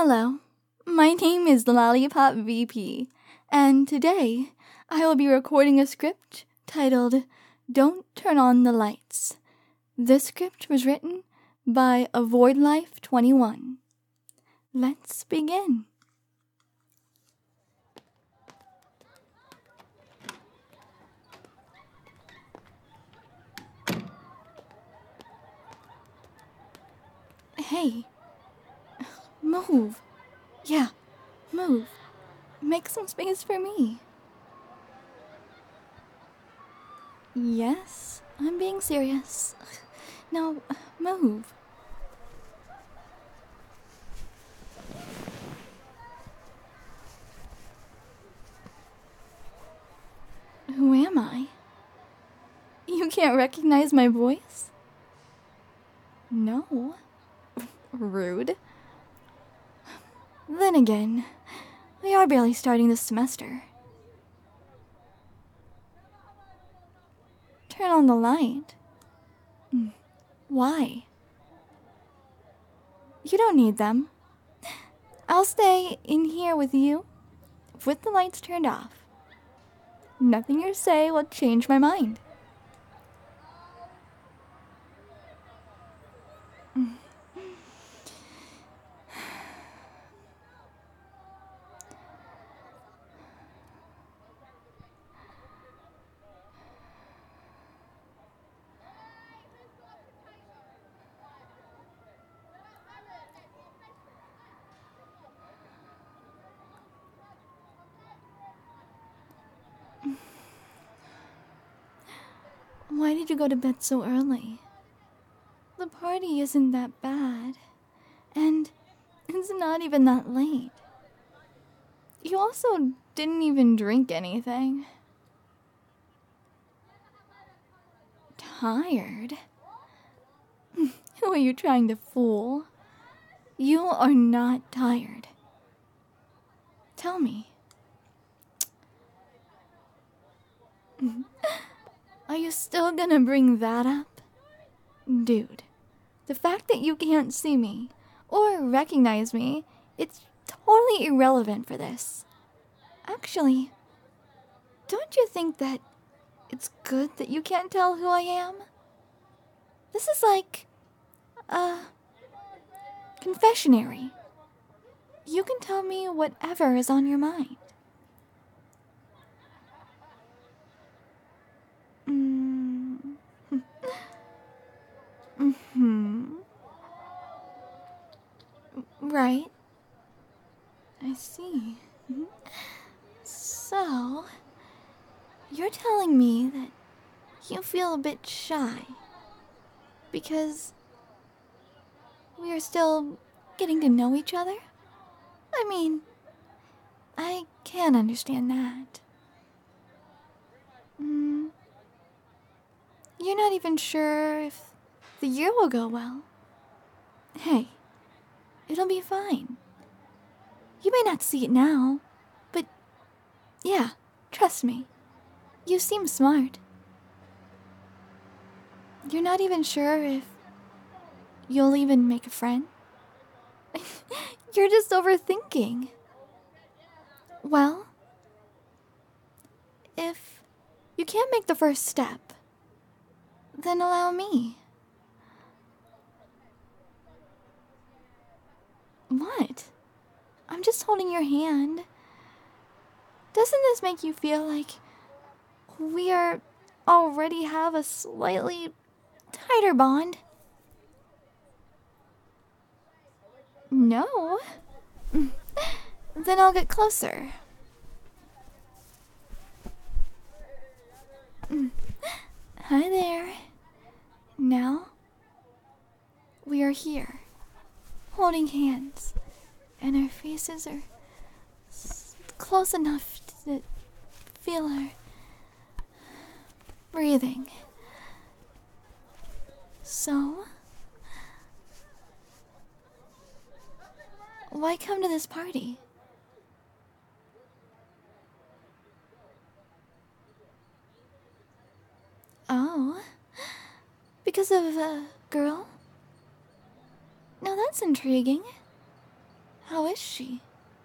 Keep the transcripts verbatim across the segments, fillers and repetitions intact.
Hello, my name is Lollipop V P, and today I will be recording a script titled Don't Turn on the Lights. This script was written by Avoid Life twenty-one. Let's begin. Hey, move. Yeah, move. Make some space for me. Yes, I'm being serious. Now, move. Who am I? You can't recognize my voice? No. Rude. Then again, we are barely starting this semester. Turn on the light. Why? You don't need them. I'll stay in here with you, with the lights turned off. Nothing you say will change my mind. Why did you go to bed so early? The party isn't that bad, and it's not even that late. You also didn't even drink anything. Tired? Who are you trying to fool? You are not tired. Tell me. Are you still gonna bring that up? Dude, the fact that you can't see me or recognize me, it's totally irrelevant for this. Actually, don't you think that it's good that you can't tell who I am? This is like a confessionary. You can tell me whatever is on your mind. Mm. Mm-hmm. Right. I see. So, you're telling me that you feel a bit shy because we are still getting to know each other? I mean, I can understand that. Mm, you're not even sure if the year will go well. Hey, it'll be fine. You may not see it now, but yeah, trust me. You seem smart. You're not even sure if you'll even make a friend? You're just overthinking. Well, if you can't make the first step, then allow me. What? I'm just holding your hand. Doesn't this make you feel like we are already have a slightly tighter bond? No. Then I'll get closer. Hi there. Now, we are here, holding hands, and our faces are s- close enough to feel our breathing. So, why come to this party? Oh, because of a girl? Now that's intriguing. How is she?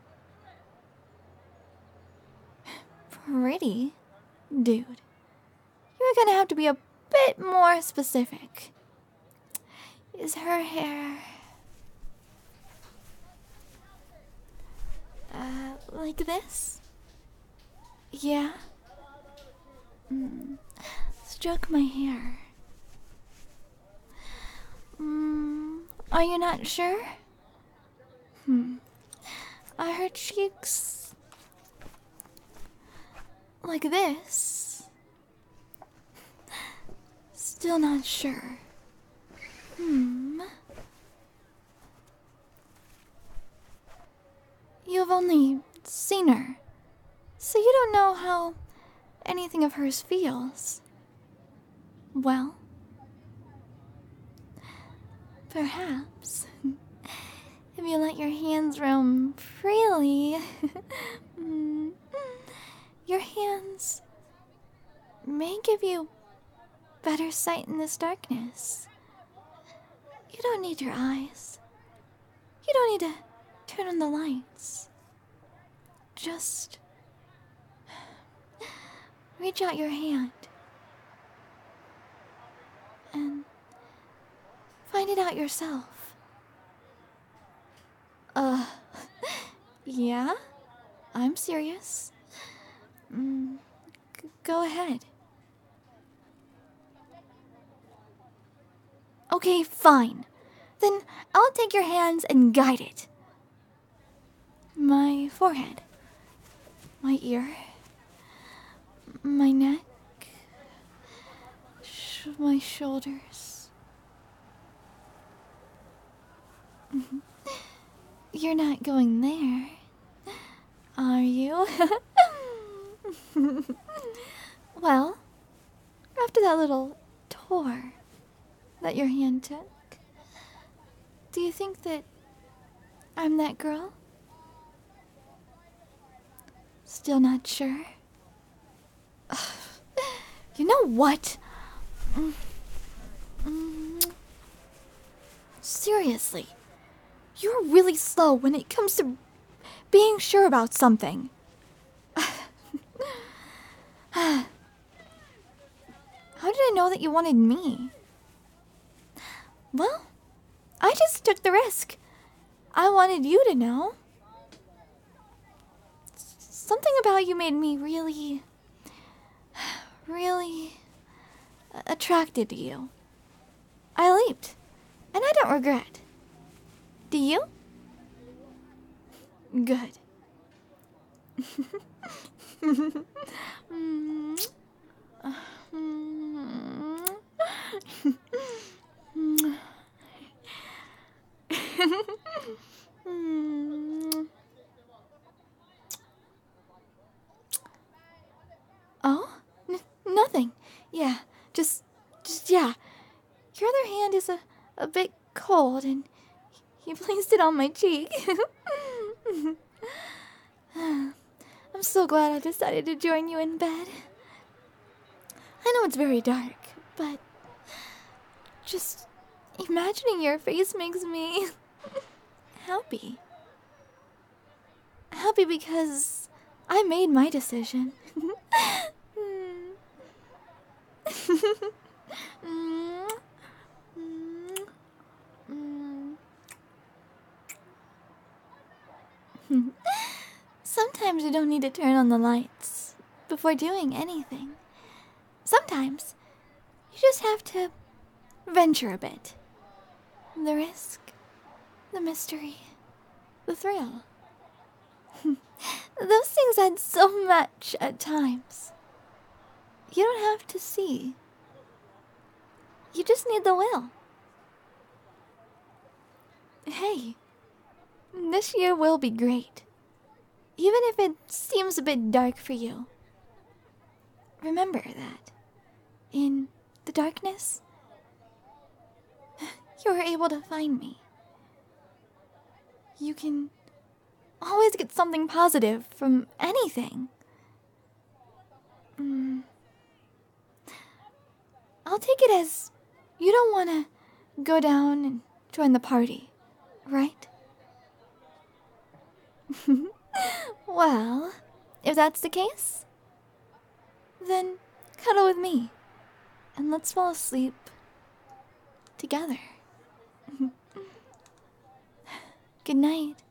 Pretty? Dude, you're gonna have to be a bit more specific. Is her hair... Uh, like this? Yeah? Mm. Stroke my hair. Mm. Are you not sure? Hmm. Are her cheeks... like this? Still not sure. Hmm. You've only seen her, so you don't know how anything of hers feels. Well, perhaps if you let your hands roam freely, your hands may give you better sight in this darkness. You don't need your eyes. You don't need to turn on the lights. Just reach out your hand and find it out yourself. Uh, yeah? I'm serious. Mm, g- go ahead. Okay, fine. Then I'll take your hands and guide it. My forehead. My ear. My neck. Sh- my shoulders. You're not going there, are you? Well, after that little tour that your hand took, do you think that I'm that girl? Still not sure? You know what? Mm. Mm. Seriously, you're really slow when it comes to being sure about something. How did I know that you wanted me? Well, I just took the risk. I wanted you to know. Something about you made me really, really attracted to you. I leaped, and I don't regret. Do you? Good. Mm. Oh? N- nothing. Yeah, just, just, yeah. Your other hand is a, a bit cold, and you placed it on my cheek. I'm so glad I decided to join you in bed. I know it's very dark, but just imagining your face makes me happy. Happy because I made my decision. Sometimes you don't need to turn on the lights before doing anything. Sometimes you just have to venture a bit. The risk, the mystery, the thrill. Those things add so much at times. You don't have to see. You just need the will. Hey, this year will be great. Even if it seems a bit dark for you. Remember that. In the darkness, you were able to find me. You can always get something positive from anything. Mm. I'll take it as you don't want to go down and join the party, right? Well, if that's the case, then cuddle with me and let's fall asleep together. Good night.